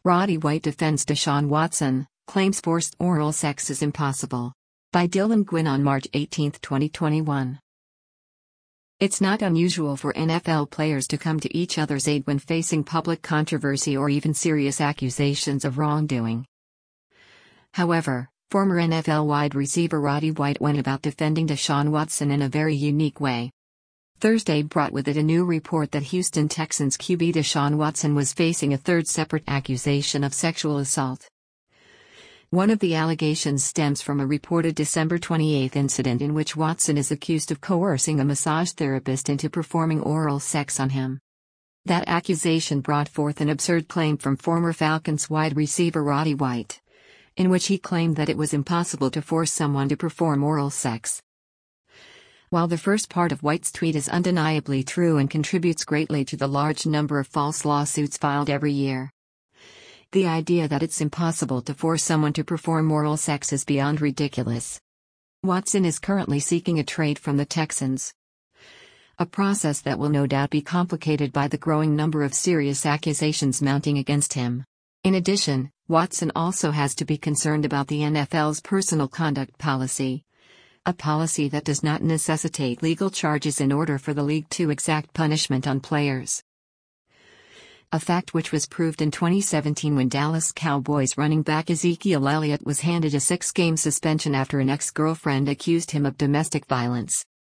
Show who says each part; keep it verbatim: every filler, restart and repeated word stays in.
Speaker 1: Roddy White defends Deshaun Watson, claims forced oral sex is impossible. By Dylan Gwynn on March eighteenth, twenty twenty-one. It's not unusual for N F L players to come to each other's aid when facing public controversy or even serious accusations of wrongdoing. However, former N F L wide receiver Roddy White went about defending Deshaun Watson in a very unique way. Thursday brought with it a new report that Houston Texans Q B Deshaun Watson was facing a third separate accusation of sexual assault. One of the allegations stems from a reported December twenty-eighth incident in which Watson is accused of coercing a massage therapist into performing oral sex on him. That accusation brought forth an absurd claim from former Falcons wide receiver Roddy White, in which he claimed that it was impossible to force someone to perform oral sex. While the first part of White's tweet is undeniably true and contributes greatly to the large number of false lawsuits filed every year, the idea that it's impossible to force someone to perform oral sex is beyond ridiculous. Watson is currently seeking a trade from the Texans, a process that will no doubt be complicated by the growing number of serious accusations mounting against him. In addition, Watson also has to be concerned about the N F L's personal conduct policy, a policy that does not necessitate legal charges in order for the league to exact punishment on players. A fact which was proved in twenty seventeen when Dallas Cowboys running back Ezekiel Elliott was handed a six-game suspension after an ex-girlfriend accused him of domestic violence.